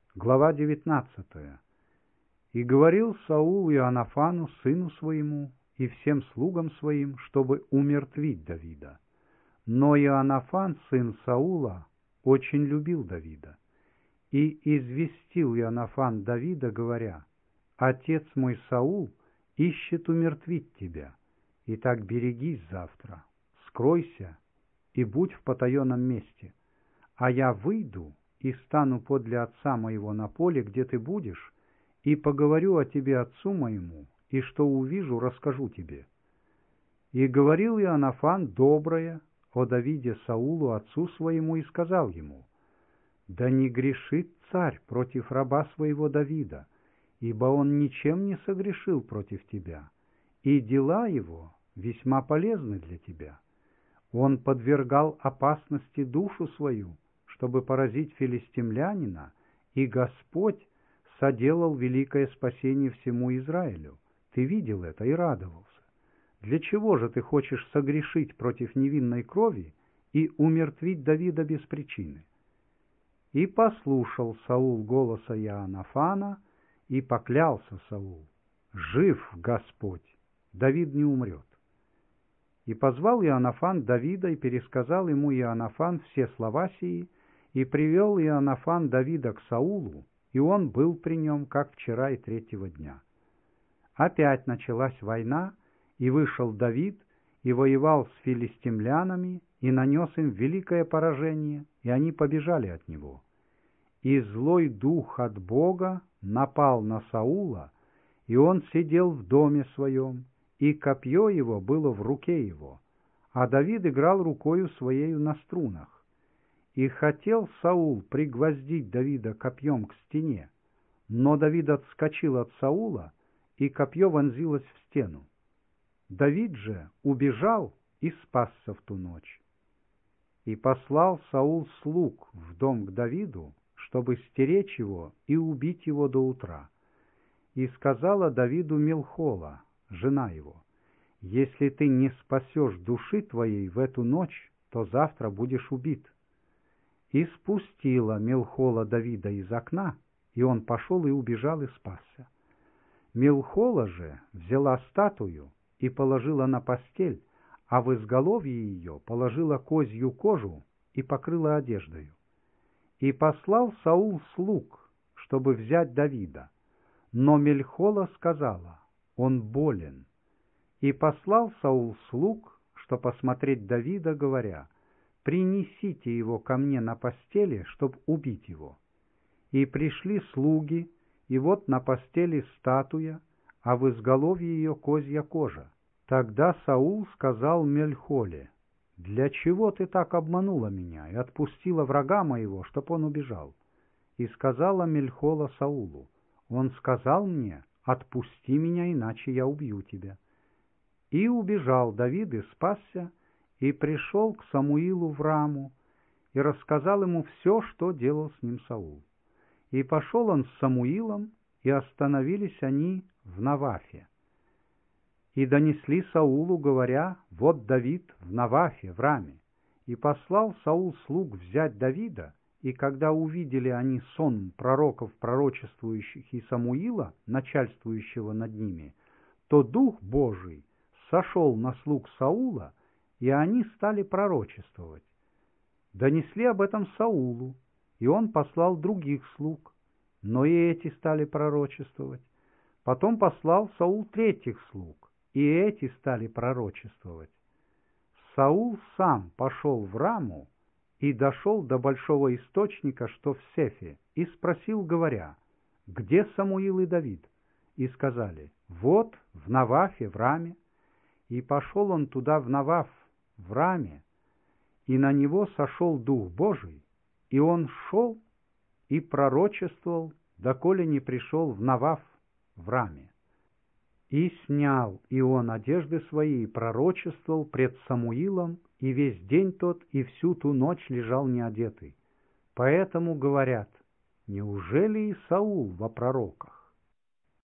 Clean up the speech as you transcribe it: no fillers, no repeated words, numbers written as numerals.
Глава 19. «И говорил Саул Иоаннафану, сыну своему, и всем слугам своим, чтобы умертвить Давида. Но Иоаннафан, сын Саула, очень любил Давида. И известил Иоаннафан Давида, говоря: «Отец мой Саул ищет умертвить тебя. Итак, берегись завтра, скройся и будь в потаенном месте, а я выйду и стану подле отца моего на поле, где ты будешь, и поговорю о тебе отцу моему, и что увижу, расскажу тебе». И говорил Иоаннафан доброе о Давиде Саулу отцу своему, и сказал ему: «Да не грешит царь против раба своего Давида, ибо он ничем не согрешил против тебя, и дела его весьма полезны для тебя. Он подвергал опасности душу свою, чтобы поразить филистимлянина, и Господь соделал великое спасение всему Израилю. Ты видел это и радовался. Для чего же ты хочешь согрешить против невинной крови и умертвить Давида без причины?» И послушал Саул голоса Иоаннафана, и поклялся Саул: «Жив Господь, Давид не умрет». И позвал Иоаннафан Давида, и пересказал ему Иоаннафан все слова сии, и привел Иоаннафан Давида к Саулу, и он был при нем, как вчера и третьего дня. Опять началась война, и вышел Давид, и воевал с филистимлянами, и нанес им великое поражение, и они побежали от него. И злой дух от Бога напал на Саула, и он сидел в доме своем, и копье его было в руке его, а Давид играл рукою своею на струнах. И хотел Саул пригвоздить Давида копьем к стене, но Давид отскочил от Саула, и копье вонзилось в стену. Давид же убежал и спасся в ту ночь. И послал Саул слуг в дом к Давиду, чтобы стеречь его и убить его до утра. И сказала Давиду Милхола, жена его: «Если ты не спасешь души твоей в эту ночь, то завтра будешь убит». И спустила Милхола Давида из окна, и он пошел и убежал и спасся. Милхола же взяла статую и положила на постель, а в изголовье ее положила козью кожу и покрыла одеждою. И послал Саул слуг, чтобы взять Давида, но Милхола сказала: «Он болен». И послал Саул слуг, что посмотреть Давида, говоря: «Принесите его ко мне на постели, чтоб убить его». И пришли слуги, и вот на постели статуя, а в изголовье ее козья кожа. Тогда Саул сказал Милхоле: «Для чего ты так обманула меня и отпустила врага моего, чтоб он убежал?» И сказала Милхола Саулу: «Он сказал мне: отпусти меня, иначе я убью тебя». И убежал Давид и спасся, и пришел к Самуилу в Раму, и рассказал ему все, что делал с ним Саул. И пошел он с Самуилом, и остановились они в Навафе. И донесли Саулу, говоря: «Вот Давид в Навафе, в Раме». И послал Саул слуг взять Давида, и когда увидели они сон пророков, пророчествующих, и Самуила, начальствующего над ними, то Дух Божий сошел на слуг Саула, и они стали пророчествовать. Донесли об этом Саулу, и он послал других слуг, но и эти стали пророчествовать. Потом послал Саул третьих слуг, и эти стали пророчествовать. Саул сам пошел в Раму и дошел до большого источника, что в Сефе, и спросил, говоря: «Где Самуил и Давид?» И сказали: «Вот в Навафе, в Раме». И пошел он туда, в Наваф, в Раме, и на него сошел Дух Божий, и он шел и пророчествовал, доколе не пришел в Наваф, в Раме. И снял и он одежды свои, и пророчествовал пред Самуилом, и весь день тот и всю ту ночь лежал неодетый. Поэтому говорят: неужели и Саул во пророках?